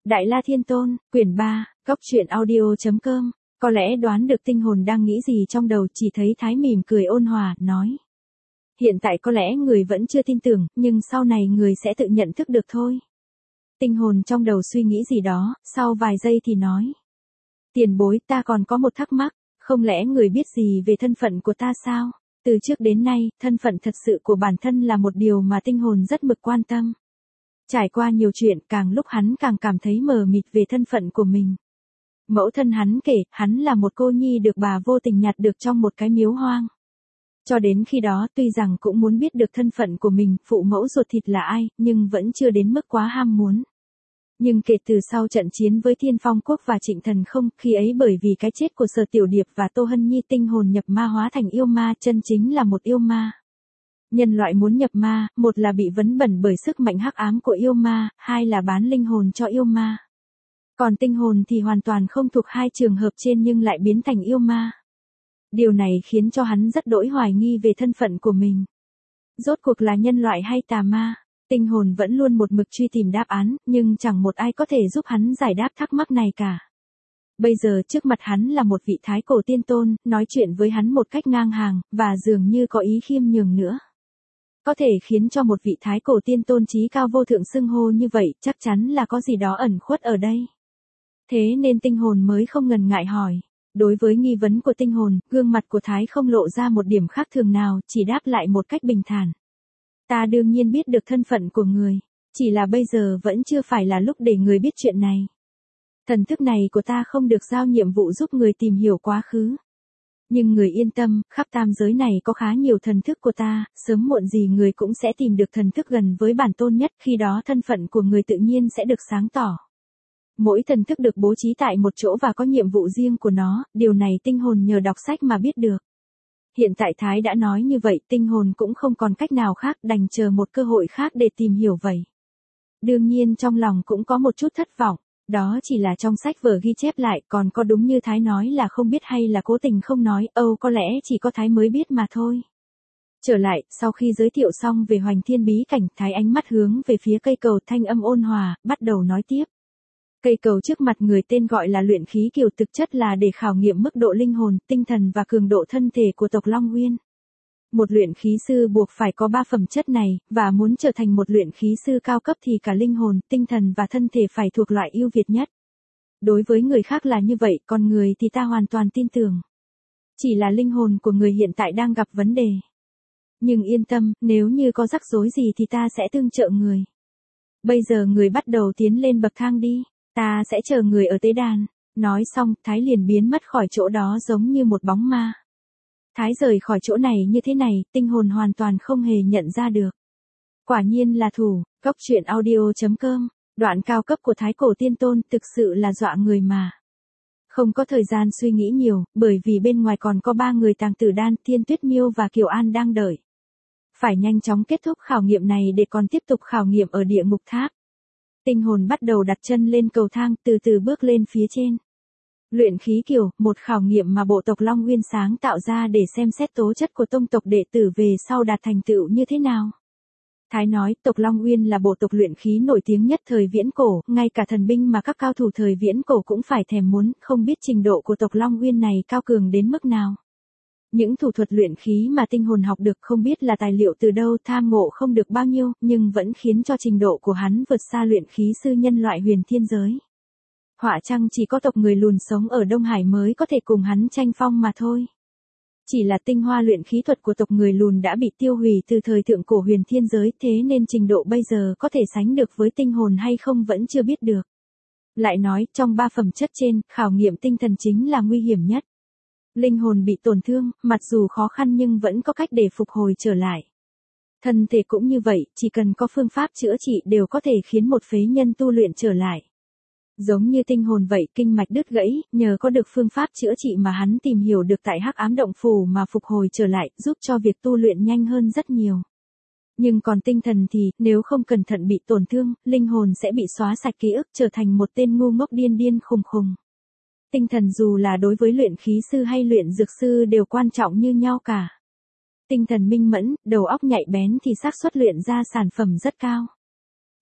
Đại La Thiên Tôn, quyển 3, góc truyện audio.com, có lẽ đoán được tinh hồn đang nghĩ gì trong đầu, chỉ thấy Thái mỉm cười ôn hòa, nói. Hiện tại có lẽ người vẫn chưa tin tưởng, nhưng sau này người sẽ tự nhận thức được thôi. Tinh hồn trong đầu suy nghĩ gì đó, sau vài giây thì nói. Tiền bối, ta còn có một thắc mắc, không lẽ người biết gì về thân phận của ta sao? Từ trước đến nay, thân phận thật sự của bản thân là một điều mà tinh hồn rất mực quan tâm. Trải qua nhiều chuyện, càng lúc hắn càng cảm thấy mờ mịt về thân phận của mình. Mẫu thân hắn kể, hắn là một cô nhi được bà vô tình nhặt được trong một cái miếu hoang. Cho đến khi đó, tuy rằng cũng muốn biết được thân phận của mình, phụ mẫu ruột thịt là ai, nhưng vẫn chưa đến mức quá ham muốn. Nhưng kể từ sau trận chiến với Thiên Phong Quốc và Trịnh Thần Không, khi ấy bởi vì cái chết của Sở Tiểu Điệp và Tô Hân Nhi, tinh hồn nhập ma hóa thành yêu ma, chân chính là một yêu ma. Nhân loại muốn nhập ma, một là bị vấn bẩn bởi sức mạnh hắc ám của yêu ma, hai là bán linh hồn cho yêu ma. Còn tinh hồn thì hoàn toàn không thuộc hai trường hợp trên nhưng lại biến thành yêu ma. Điều này khiến cho hắn rất đỗi hoài nghi về thân phận của mình. Rốt cuộc là nhân loại hay tà ma? Tinh hồn vẫn luôn một mực truy tìm đáp án, nhưng chẳng một ai có thể giúp hắn giải đáp thắc mắc này cả. Bây giờ trước mặt hắn là một vị thái cổ tiên tôn, nói chuyện với hắn một cách ngang hàng, và dường như có ý khiêm nhường nữa. Có thể khiến cho một vị thái cổ tiên tôn trí cao vô thượng xưng hô như vậy, chắc chắn là có gì đó ẩn khuất ở đây. Thế nên tinh hồn mới không ngần ngại hỏi. Đối với nghi vấn của tinh hồn, gương mặt của Thái không lộ ra một điểm khác thường nào, chỉ đáp lại một cách bình thản. Ta đương nhiên biết được thân phận của người, chỉ là bây giờ vẫn chưa phải là lúc để người biết chuyện này. Thần thức này của ta không được giao nhiệm vụ giúp người tìm hiểu quá khứ. Nhưng người yên tâm, khắp tam giới này có khá nhiều thần thức của ta, sớm muộn gì người cũng sẽ tìm được thần thức gần với bản tôn nhất, khi đó thân phận của người tự nhiên sẽ được sáng tỏ. Mỗi thần thức được bố trí tại một chỗ và có nhiệm vụ riêng của nó, điều này tinh hồn nhờ đọc sách mà biết được. Hiện tại Thái đã nói như vậy, tinh hồn cũng không còn cách nào khác, đành chờ một cơ hội khác để tìm hiểu vậy. Đương nhiên trong lòng cũng có một chút thất vọng, đó chỉ là trong sách vở ghi chép lại, còn có đúng như Thái nói là không biết hay là cố tình không nói, có lẽ chỉ có Thái mới biết mà thôi. Trở lại, sau khi giới thiệu xong về Hoành Thiên bí cảnh, Thái ánh mắt hướng về phía cây cầu, thanh âm ôn hòa, bắt đầu nói tiếp. Cây cầu trước mặt người tên gọi là luyện khí kiều, thực chất là để khảo nghiệm mức độ linh hồn, tinh thần và cường độ thân thể của tộc Long Nguyên. Một luyện khí sư buộc phải có 3 phẩm chất này, và muốn trở thành một luyện khí sư cao cấp thì cả linh hồn, tinh thần và thân thể phải thuộc loại ưu việt nhất. Đối với người khác là như vậy, còn người thì ta hoàn toàn tin tưởng. Chỉ là linh hồn của người hiện tại đang gặp vấn đề. Nhưng yên tâm, nếu như có rắc rối gì thì ta sẽ tương trợ người. Bây giờ người bắt đầu tiến lên bậc thang đi. Ta sẽ chờ người ở tế đàn. Nói xong, Thái liền biến mất khỏi chỗ đó giống như một bóng ma. Thái rời khỏi chỗ này như thế này, tinh hồn hoàn toàn không hề nhận ra được. Quả nhiên là thủ, góc truyện audio.com, đoạn cao cấp của Thái cổ tiên tôn thực sự là dọa người mà. Không có thời gian suy nghĩ nhiều, bởi vì bên ngoài còn có 3 người Tàng Tử Đan, Thiên Tuyết Miêu và Kiều An đang đợi. Phải nhanh chóng kết thúc khảo nghiệm này để còn tiếp tục khảo nghiệm ở địa ngục tháp. Tinh hồn bắt đầu đặt chân lên cầu thang, từ từ bước lên phía trên. Luyện khí kiều, một khảo nghiệm mà bộ tộc Long Nguyên sáng tạo ra để xem xét tố chất của tông tộc đệ tử về sau đạt thành tựu như thế nào. Thái nói, tộc Long Nguyên là bộ tộc luyện khí nổi tiếng nhất thời viễn cổ, ngay cả thần binh mà các cao thủ thời viễn cổ cũng phải thèm muốn, không biết trình độ của tộc Long Nguyên này cao cường đến mức nào. Những thủ thuật luyện khí mà tinh hồn học được không biết là tài liệu từ đâu, tham ngộ không được bao nhiêu, nhưng vẫn khiến cho trình độ của hắn vượt xa luyện khí sư nhân loại huyền thiên giới. Họa chăng chỉ có tộc người lùn sống ở Đông Hải mới có thể cùng hắn tranh phong mà thôi. Chỉ là tinh hoa luyện khí thuật của tộc người lùn đã bị tiêu hủy từ thời thượng cổ huyền thiên giới, thế nên trình độ bây giờ có thể sánh được với tinh hồn hay không vẫn chưa biết được. Lại nói, trong 3 phẩm chất trên, khảo nghiệm tinh thần chính là nguy hiểm nhất. Linh hồn bị tổn thương, mặc dù khó khăn nhưng vẫn có cách để phục hồi trở lại. Thân thể cũng như vậy, chỉ cần có phương pháp chữa trị đều có thể khiến một phế nhân tu luyện trở lại. Giống như tinh hồn vậy, kinh mạch đứt gãy, nhờ có được phương pháp chữa trị mà hắn tìm hiểu được tại Hắc Ám Động Phủ mà phục hồi trở lại, giúp cho việc tu luyện nhanh hơn rất nhiều. Nhưng còn tinh thần thì, nếu không cẩn thận bị tổn thương, linh hồn sẽ bị xóa sạch ký ức, trở thành một tên ngu ngốc điên điên khùng khùng. Tinh thần dù là đối với luyện khí sư hay luyện dược sư đều quan trọng như nhau cả. Tinh thần minh mẫn, đầu óc nhạy bén thì xác suất luyện ra sản phẩm rất cao.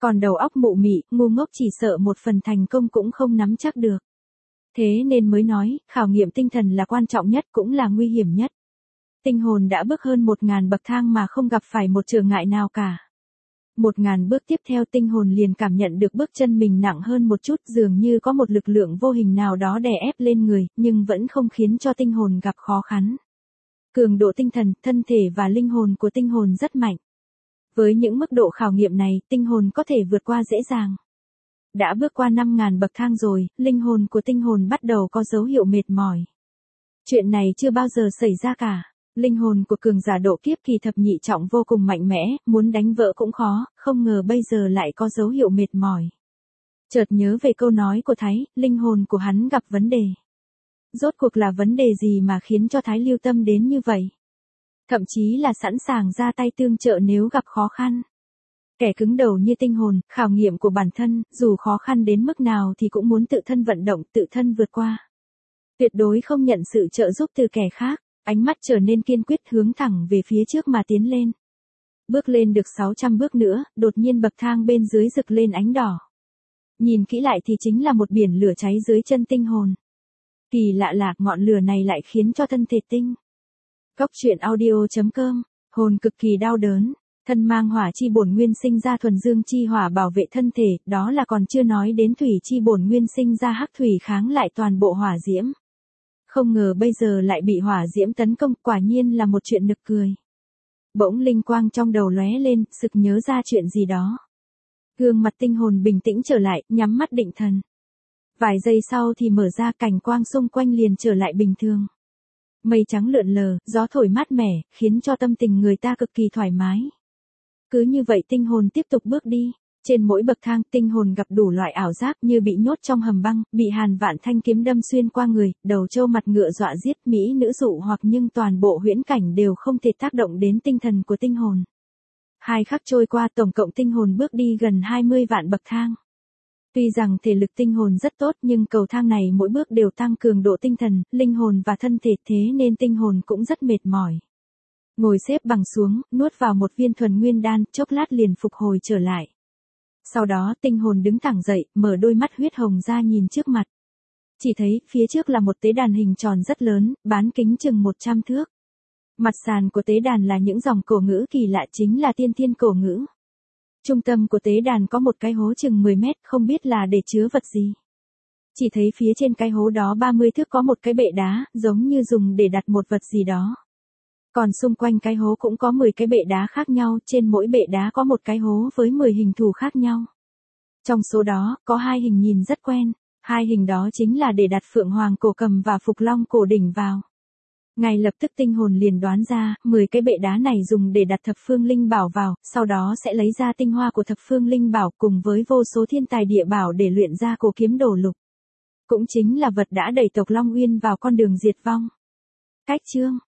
Còn đầu óc mụ mị, ngu ngốc chỉ sợ một phần thành công cũng không nắm chắc được. Thế nên mới nói, khảo nghiệm tinh thần là quan trọng nhất cũng là nguy hiểm nhất. Tinh hồn đã bước hơn 1000 bậc thang mà không gặp phải một trở ngại nào cả. 1000 bước tiếp theo tinh hồn liền cảm nhận được bước chân mình nặng hơn một chút, dường như có một lực lượng vô hình nào đó đè ép lên người, nhưng vẫn không khiến cho tinh hồn gặp khó khăn. Cường độ tinh thần, thân thể và linh hồn của tinh hồn rất mạnh. Với những mức độ khảo nghiệm này, tinh hồn có thể vượt qua dễ dàng. Đã bước qua 5000 bậc thang rồi, linh hồn của tinh hồn bắt đầu có dấu hiệu mệt mỏi. Chuyện này chưa bao giờ xảy ra cả. Linh hồn của cường giả độ kiếp kỳ thập nhị trọng vô cùng mạnh mẽ, muốn đánh vỡ cũng khó, không ngờ bây giờ lại có dấu hiệu mệt mỏi. Chợt nhớ về câu nói của Thái, linh hồn của hắn gặp vấn đề. Rốt cuộc là vấn đề gì mà khiến cho Thái lưu tâm đến như vậy? Thậm chí là sẵn sàng ra tay tương trợ nếu gặp khó khăn. Kẻ cứng đầu như tinh hồn, khảo nghiệm của bản thân, dù khó khăn đến mức nào thì cũng muốn tự thân vận động, tự thân vượt qua. Tuyệt đối không nhận sự trợ giúp từ kẻ khác, ánh mắt trở nên kiên quyết hướng thẳng về phía trước mà tiến lên. Bước lên được 600 bước nữa, đột nhiên bậc thang bên dưới rực lên ánh đỏ. Nhìn kỹ lại thì chính là một biển lửa cháy dưới chân tinh hồn. Kỳ lạ là ngọn lửa này lại khiến cho thân thể tinh. Góc truyện audio.com, hồn cực kỳ đau đớn, thân mang hỏa chi bổn nguyên sinh ra thuần dương chi hỏa bảo vệ thân thể, đó là còn chưa nói đến thủy chi bổn nguyên sinh ra hắc thủy kháng lại toàn bộ hỏa diễm. Không ngờ bây giờ lại bị hỏa diễm tấn công, quả nhiên là một chuyện nực cười. Bỗng linh quang trong đầu lóe lên, sực nhớ ra chuyện gì đó. Gương mặt tinh hồn bình tĩnh trở lại, nhắm mắt định thần. Vài giây sau thì mở ra, cảnh quang xung quanh liền trở lại bình thường. Mây trắng lượn lờ, gió thổi mát mẻ, khiến cho tâm tình người ta cực kỳ thoải mái. Cứ như vậy tinh hồn tiếp tục bước đi. Trên mỗi bậc thang, tinh hồn gặp đủ loại ảo giác như bị nhốt trong hầm băng, bị Hàn Vạn Thanh kiếm đâm xuyên qua người, đầu trâu mặt ngựa dọa giết, mỹ nữ dụ hoặc, nhưng toàn bộ huyễn cảnh đều không thể tác động đến tinh thần của tinh hồn. 2 khắc trôi qua, tổng cộng tinh hồn bước đi gần 20 vạn bậc thang. Tuy rằng thể lực tinh hồn rất tốt nhưng cầu thang này mỗi bước đều tăng cường độ tinh thần, linh hồn và thân thể, thế nên tinh hồn cũng rất mệt mỏi. Ngồi xếp bằng xuống, nuốt vào một viên thuần nguyên đan, chốc lát liền phục hồi trở lại. Sau đó tinh hồn đứng thẳng dậy, mở đôi mắt huyết hồng ra nhìn trước mặt. Chỉ thấy, phía trước là một tế đàn hình tròn rất lớn, bán kính chừng 100 thước. Mặt sàn của tế đàn là những dòng cổ ngữ kỳ lạ, chính là tiên thiên cổ ngữ. Trung tâm của tế đàn có một cái hố chừng 10 mét, không biết là để chứa vật gì. Chỉ thấy phía trên cái hố đó 30 thước có một cái bệ đá, giống như dùng để đặt một vật gì đó. Còn xung quanh cái hố cũng có 10 cái bệ đá khác nhau, trên mỗi bệ đá có một cái hố với 10 hình thù khác nhau. Trong số đó, có 2 hình nhìn rất quen, 2 hình đó chính là để đặt phượng hoàng cổ cầm và phục long cổ đỉnh vào. Ngay lập tức tinh hồn liền đoán ra, 10 cái bệ đá này dùng để đặt thập phương linh bảo vào, sau đó sẽ lấy ra tinh hoa của thập phương linh bảo cùng với vô số thiên tài địa bảo để luyện ra cổ kiếm đồ lục. Cũng chính là vật đã đẩy tộc Long Uyên vào con đường diệt vong. Cách chương